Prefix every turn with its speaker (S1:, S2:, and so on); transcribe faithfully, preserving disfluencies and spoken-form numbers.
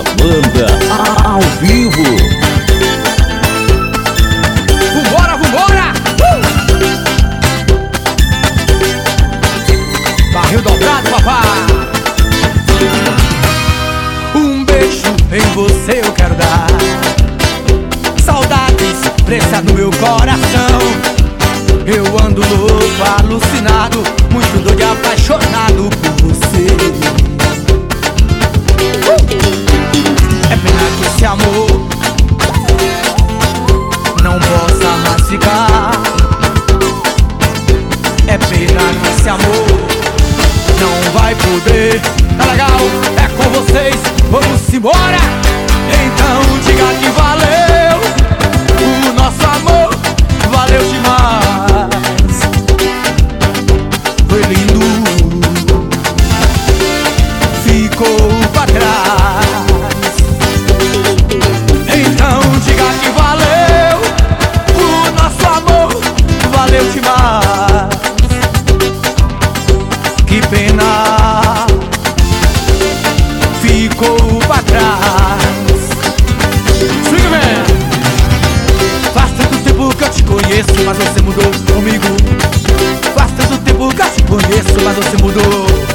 S1: banda a- ao vivo.
S2: Vambora, vambora! Uh! Barril dobrado, papai. Um beijo em você eu quero dar. Saudades presa no meu coração. Eu ando louco, alucinado, muito doido e apaixonado por você. uh! É pena que esse amor não possa mais ficar. É pena que esse amor não vai poder. Tá legal? É com vocês, vamos embora. Então diga que valeu o nosso amor, valeu demais. Foi lindo, ficou pra trás. Então diga que valeu o nosso amor, valeu demais. Que pena, ficou pra trás. Swing Man! Faz tanto tempo que eu te conheço, mas você mudou comigo. Faz tanto tempo que eu te conheço, mas você mudou.